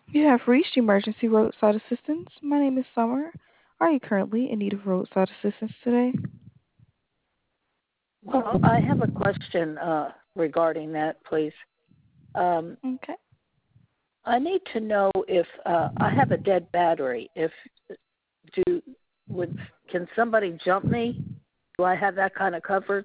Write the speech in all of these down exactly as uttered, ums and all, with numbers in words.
You have reached emergency roadside assistance. My name is Summer. Are you currently in need of roadside assistance today? Well, I have a question uh, regarding that, please. Um, Okay. I need to know if uh, I have a dead battery. If do would can somebody jump me? Do I have that kind of coverage?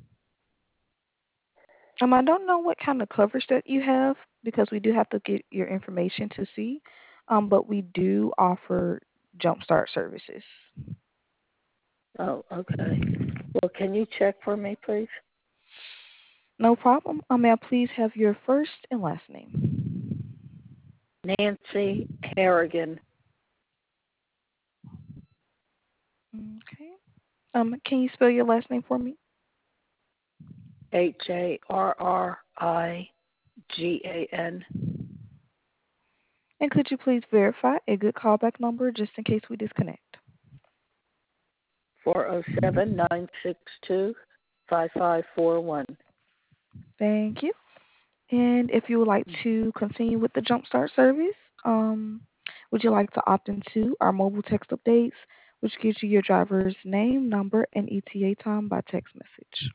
Um, I don't know what kind of coverage that you have because we do have to get your information to see. Um, but we do offer jumpstart services. Oh, okay. Well, can you check for me, please? No problem. Um, may I please have your first and last name? Nancy Harrigan, Okay. Um, can you spell your last name for me? H A R R I G A N, And could you please verify a good callback number just in case we disconnect? four oh seven nine six two five five four one. Thank you. And if you would like to continue with the Jumpstart service, um, would you like to opt into our mobile text updates, which gives you your driver's name, number, and E T A time by text message?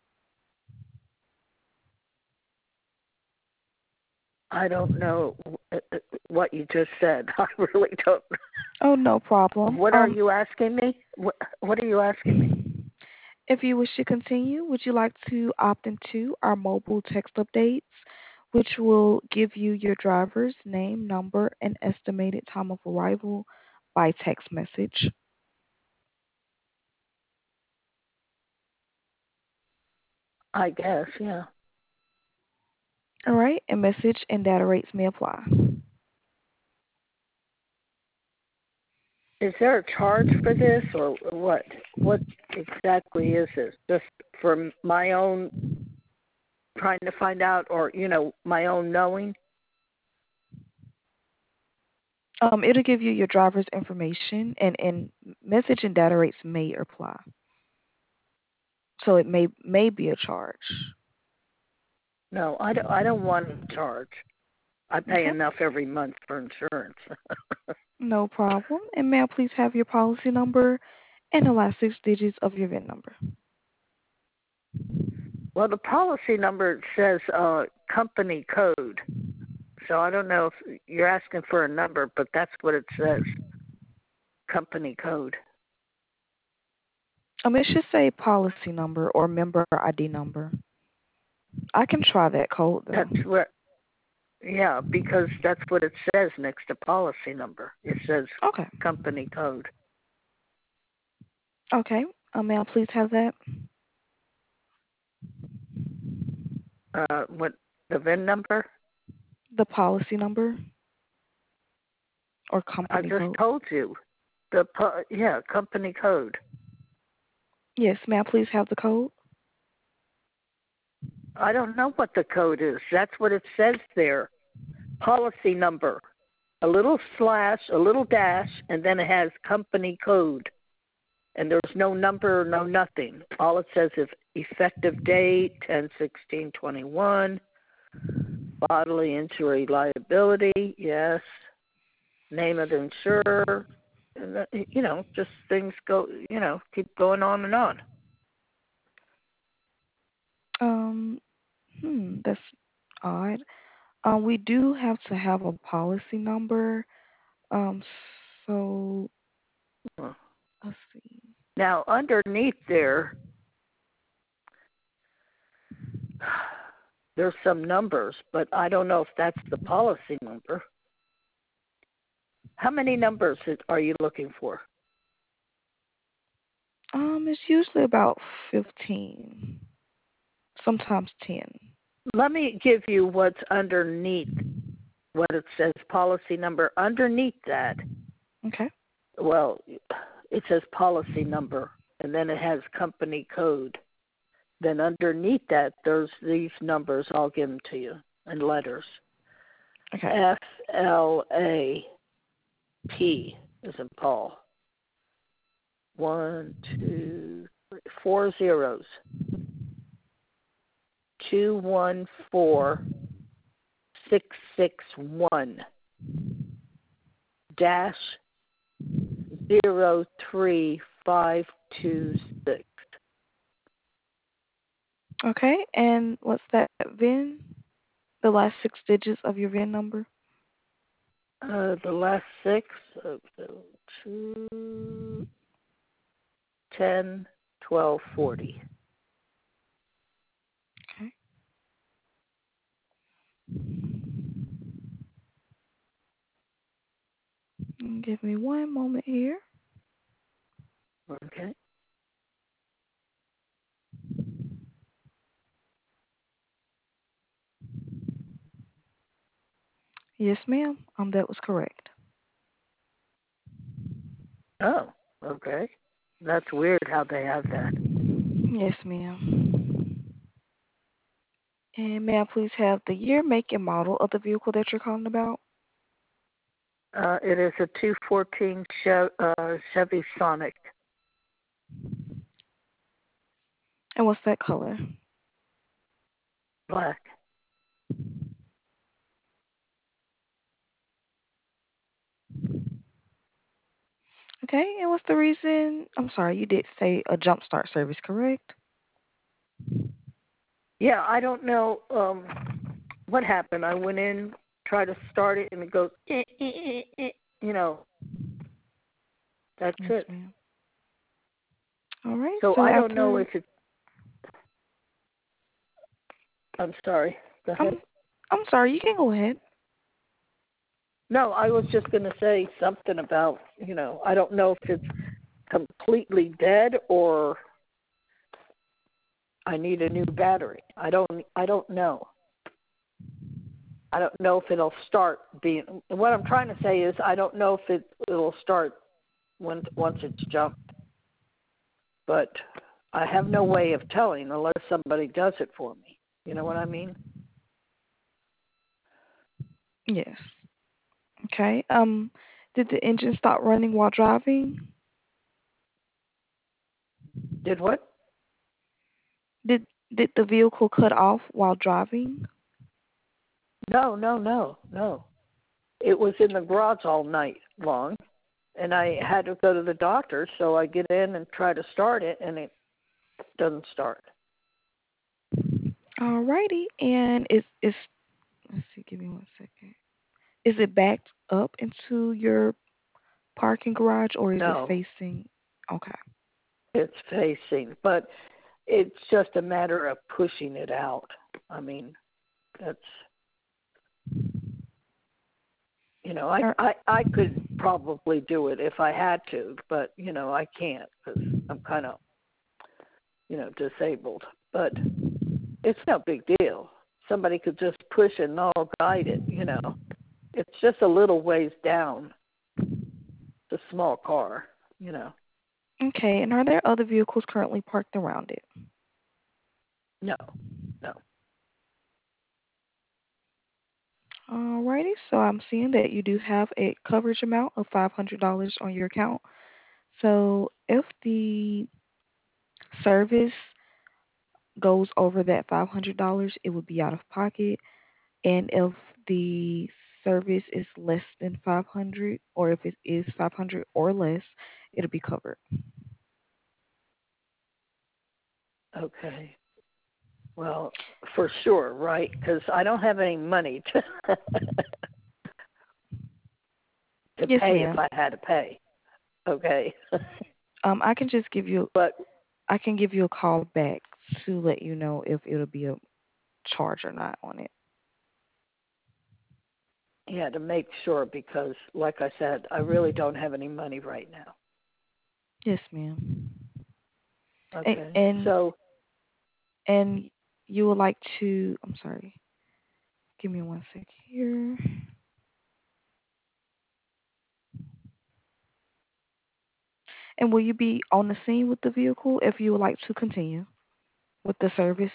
I don't know what you just said. I really don't. Oh, no problem. What are Um, you asking me? What, what are you asking me? if you wish to continue, would you like to opt into our mobile text updates, which will give you your driver's name, number, and estimated time of arrival by text message? I guess, yeah. All right, and message and data rates may apply. Is there a charge for this or what? What exactly is this? Just for my own trying to find out or, you know, my own knowing? Um, it'll give you your driver's information, and, and message and data rates may apply. So it may may be a charge. No, I don't, I don't want a charge. I pay Okay, enough every month for insurance. no problem. And may I please have your policy number and the last six digits of your V I N number? Well, the policy number says uh, company code. So I don't know if you're asking for a number, but that's what it says. Company code. Um, it should say policy number or member I D number. I can try that code though. That's what, yeah, because that's what it says next to policy number. It says Okay. company code. Okay. Um, may I please have that? Uh, what, the V I N number? The policy number or I company just code? told you. The po- yeah, company code. Yes. May I please have the code? I don't know what the code is. That's what it says there. Policy number. A little slash, a little dash, and then it has company code. And there's no number, no nothing. All it says is effective date, ten sixteen twenty-one, bodily injury liability, yes, name of the insurer, and that, you know, just things go, you know, keep going on and on. Um, hmm, that's odd. Um, we do have to have a policy number. Um, so let's see. Now, underneath there, there's some numbers, but I don't know if that's the policy number. How many numbers are you looking for? Um, it's usually about fifteen, sometimes ten. Let me give you what's underneath what it says policy number. Underneath that, Okay. well, it says policy number, and then it has company code. Then underneath that, there's these numbers. I'll give them to you in letters. Okay. F L A P is in Paul. One, two, three, four zeros. Two one four six six one. dash zero three five two six. Okay, and what's that V I N? The last six digits of your V I N number? Uh, the last six of the two, ten, twelve, forty. Okay. Give me one moment here. Okay. Yes, ma'am. Um, that was correct. Oh, okay. That's weird how they have that. Yes, ma'am. And may I please have the year, make, and model of the vehicle that you're calling about? Uh, it is a two fourteen Chev- uh, Chevy Sonic. And what's that color? Black. Okay, and what's the reason? I'm sorry, you did say a jump start service, correct? Yeah, I don't know um, what happened. I went in, tried to start it, and it goes, eh, eh, eh, eh, you know, that's Yes, it. ma'am. All right, So so I don't know after if it's, I'm sorry. Go ahead. I'm I'm sorry, you can go ahead. No, I was just going to say something about, you know, I don't know if it's completely dead or I need a new battery. I don't I don't know. I don't know if it'll start being what I'm trying to say is I don't know if it it'll start when once it's jumped. But I have no way of telling unless somebody does it for me. You know what I mean? Yes. Okay. Um, did the engine stop running while driving? Did what? Did did the vehicle cut off while driving? No, no, no, no. It was in the garage all night long, and I had to go to the doctor, so I get in and try to start it, and it doesn't start. Alrighty. And is is let's see, give me one second. Is it backed up into your parking garage or is it No, facing? Okay. it's facing, but it's just a matter of pushing it out. I mean, that's you know, I Or, I I could probably do it if I had to, but you know, I can't because I'm kind of you know disabled. But it's no big deal. Somebody could just push it and I'll guide it. You know, it's just a little ways down. It's a small car. You know, okay. And are there other vehicles currently parked around it? no, no. Alrighty. So I'm seeing that you do have a coverage amount of five hundred dollars on your account. So if the service goes over that five hundred dollars, it would be out of pocket. And if the service is less than five hundred, or if it is five hundred or less, it'll be covered. Okay. Well, for sure, right? Because I don't have any money to to Yes, pay if ma'am. I had to pay. Okay. Um, I can just give you But I can give you a call back to let you know if it'll be a charge or not on it. yeah, to make sure because, like I said, I really don't have any money right now. Yes, ma'am. And Okay. and, So, and you would like to? I'm sorry. Give me one second here. And will you be on the scene with the vehicle if you would like to continue with the service?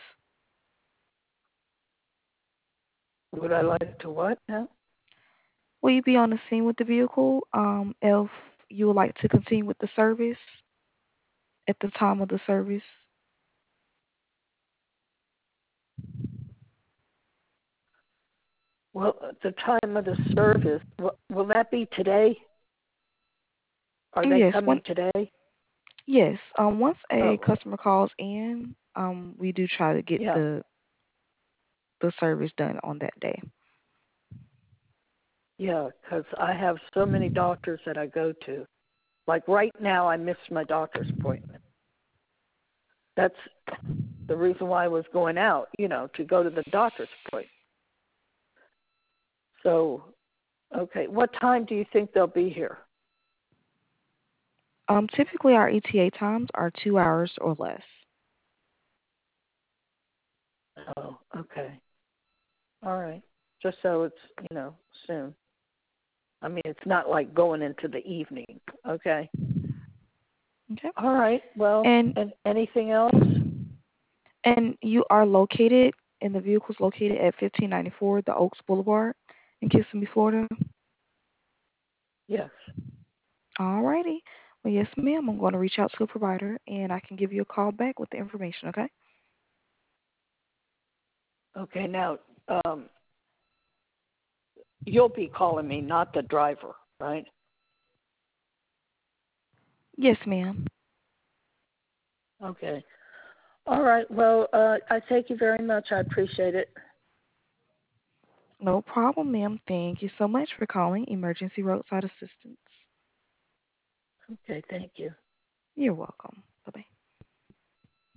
would I like to what now? Will you be on the scene with the vehicle um, if you would like to continue with the service at the time of the service? Well, at the time of the service, will, will that be today? Are they Yes, coming one today? yes. Um, once a Oh, customer calls in, um, we do try to get yeah, the the service done on that day. yeah, because I have so many doctors that I go to. Like right now, I missed my doctor's appointment. That's the reason why I was going out, you know, to go to the doctor's appointment. So, okay, what time do you think they'll be here? Um, typically our E T A times are two hours or less. Oh, okay. All right. Just so it's, you know, soon. I mean, it's not like going into the evening. Okay. Okay. All right. Well, And and anything else? and you are located and the vehicle's located at fifteen ninety-four the Oaks Boulevard in Kissimmee, Florida. Yes. Alrighty. Well, yes, ma'am. I'm going to reach out to a provider and I can give you a call back with the information. Okay. Okay. Now, um, you'll be calling me, not the driver, right? Yes, ma'am. Okay. All right. Well, uh, I thank you very much. I appreciate it. No problem, ma'am. Thank you so much for calling Emergency Roadside Assistance. Okay. Thank you. You're welcome. Bye bye.